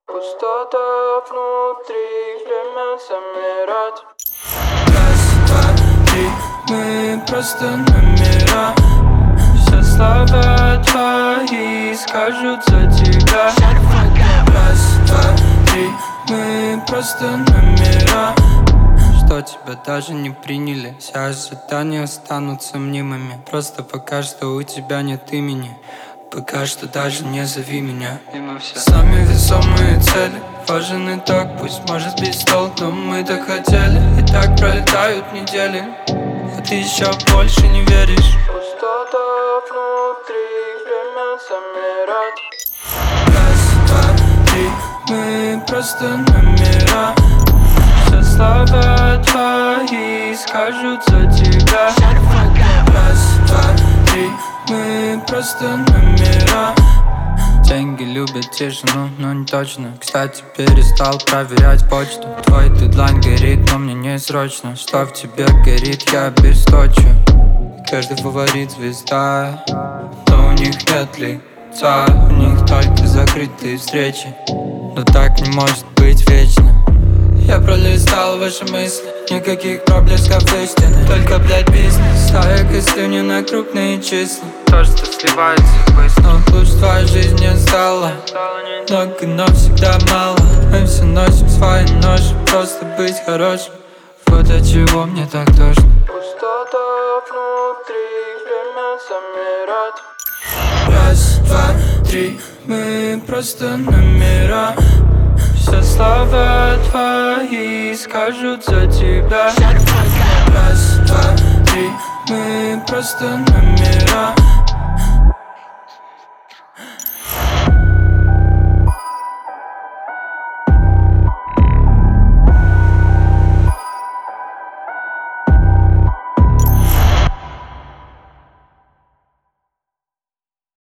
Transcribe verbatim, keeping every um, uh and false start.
Пустота внутри, время замирать. Раз, два, три, мы просто номера. Все слова твои скажут за тебя. Раз, два, три, мы просто номера. Что тебя даже не приняли. Все ожидания останутся мнимыми. Просто пока что у тебя нет имени. Пока что даже не зови меня. Самые весомые цели. Важен итог, пусть может быть стол, но мы так хотели. И так пролетают недели, а ты еще больше не веришь. Пустота внутри, время замирать. Раз, два, три, мы просто номера. Все слова твои скажут за тебя. Раз, два, три, мы просто номера. Деньги любят тишину, но не точно. Кстати, перестал проверять почту. Твой дедлайн горит, но мне не срочно. Что в тебе горит, я обесточу. Каждый фаворит звезда, но у них нет лица. У них только закрытые встречи, но так не может быть вечно. Я пролистал ваши мысли, никаких проблесков истины. Только, блядь, бизнес. Стая костюни на крупные числа. То, что сливается быстро. Но лучше твоя жизнь не стала. Много, но всегда мало. Мы все носим свои ножи, просто быть хорошим. Вот от чего мне так тошно. Пустота внутри, время замирать. Раз, два, три, мы просто номера. Все слова твои скажут за тебя. Раз, два, три, мы просто номера.